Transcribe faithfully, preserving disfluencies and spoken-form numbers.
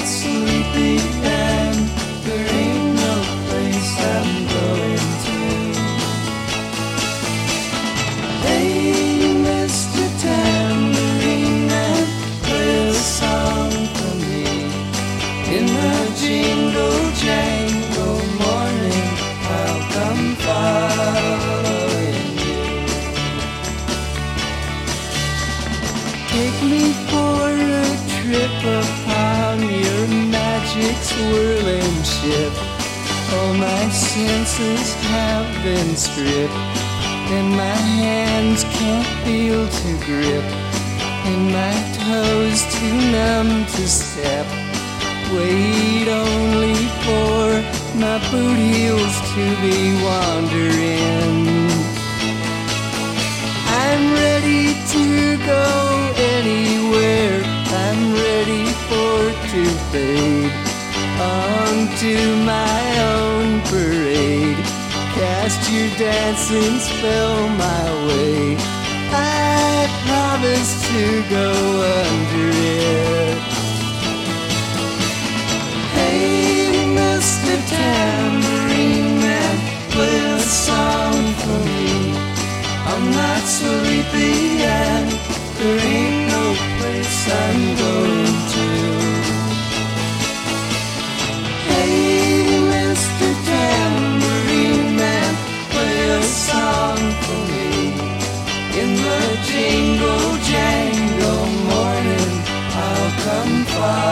not sleepy and there ain't no place I'm going to. Hey, Mister Tambourine Man, play a song for me. In the jingle jangle morning, I'll come following you. Take me for a trip upon your magic swirling ship. All my senses have been stripped, and my hands can't feel to grip, and my toes too numb to step. Wait only for my boot heels to be wandering. I'm ready to go anywhere. I'm ready for to fade onto my own parade. Cast your dancing spell my way. I promise to go under it. Hey, Mister Tambourine Man, play a song for me. I'm not sleepy and there ain't no place I'm going to. Hey, Mister Tambourine Man, play a song for me. In the jingle jangle morning, I'll come far.